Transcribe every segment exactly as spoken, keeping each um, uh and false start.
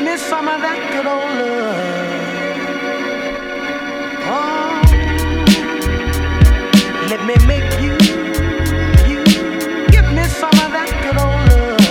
me some of that good old love. Oh, let me make you, you, give me some of that good old love.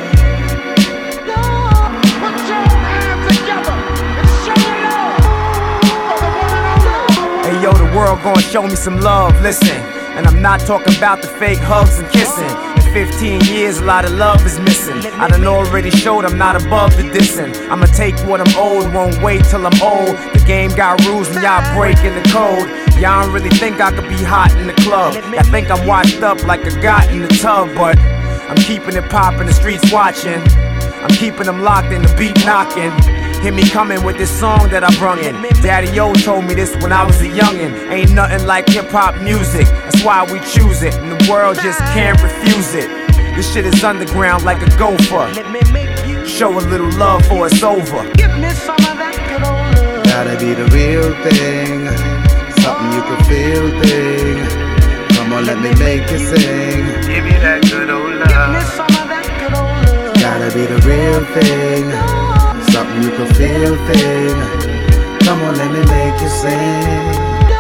Lord, put your hands together and show me love for the one and only. Hey yo, the world gon' show me some love, listen. And I'm not talking about the fake hugs and kissing. In fifteen years, a lot of love is missing. I done already showed I'm not above the dissing. I'ma take what I'm owed, won't wait till I'm old. The game got rules and y'all breaking the code. Y'all don't really think I could be hot in the club. I think I'm washed up like a got in the tub. But I'm keeping it poppin', the streets watching. I'm keeping them locked in the beat knocking. Hear me coming with this song that I brung in. Daddy O told me this when I was a youngin'. Ain't nothing like hip-hop music, that's why we choose it. And the world just can't refuse it. This shit is underground like a gopher. Show a little love for it's over. Give me some of that good old love. Gotta be the real thing, something you can feel thing. Come on, let me make you sing. Give me that good old love. Give me some of that good old love. Gotta be the real thing, something you can feel thing. Come on, let me make you sing.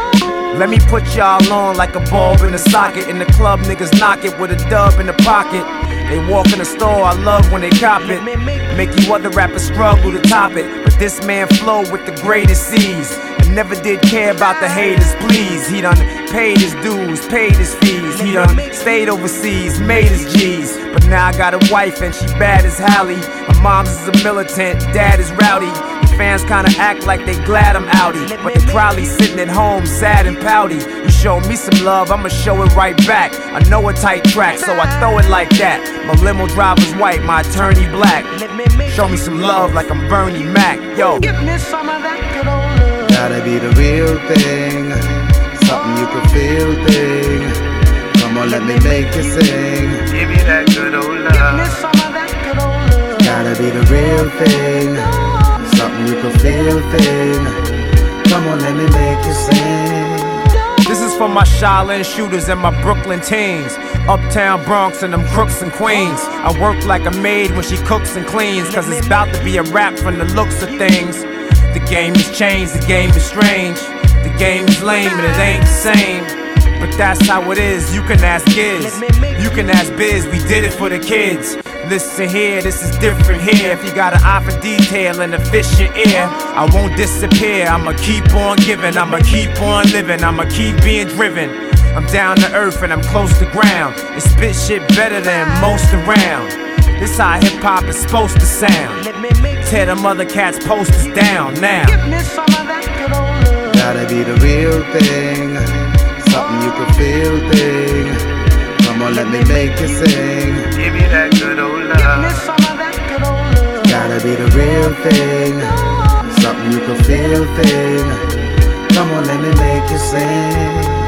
Let me put y'all on like a bulb in a socket. In the club, niggas knock it with a dub in the pocket. They walk in the store, I love when they cop it. Make you other rappers struggle to top it. But this man flow with the greatest ease. And never did care about the haters, please. He done paid his dues, paid his fees. He done stayed overseas, made his G's. But now I got a wife and she bad as Hallie. My mom's is a militant, dad is rowdy. Fans kinda act like they glad I'm outie, but they probably sitting at home sad and pouty. You show me some love, I'ma show it right back. I know a tight track, so I throw it like that. My limo driver's white, my attorney black. Show me some love like I'm Bernie Mac, yo. Give me some of that good old love. Gotta be the real thing, something you can feel thing. Come on, let me make you sing. Give me that good old love. Give me some of that good old love. Gotta be the real thing, something you can feel thing. Come on, let me make you sing. This is for my Shaolin shooters and my Brooklyn teens. Uptown Bronx and them crooks and queens. I work like a maid when she cooks and cleans. Cause it's about to be a rap from the looks of things. The game has changed, the game is strange. The game is lame and it ain't the same. But that's how it is, you can ask Giz. You can ask Biz, we did it for the kids. Listen here, this is different here. If you got an eye for detail and a fish in ear, I won't disappear, I'ma keep on giving. I'ma keep on living, I'ma keep being driven. I'm down to earth and I'm close to ground. And spit shit better than most around. This how hip-hop is supposed to sound. Tear them other cats' posters down now. Give me some of that good old love. Gotta be the real thing, something you can feel thing. Come on, let me make you sing. Give me that good old love. Give me some of that good old love. Gotta be the real thing, something you can feel thing. Come on, let me make you sing.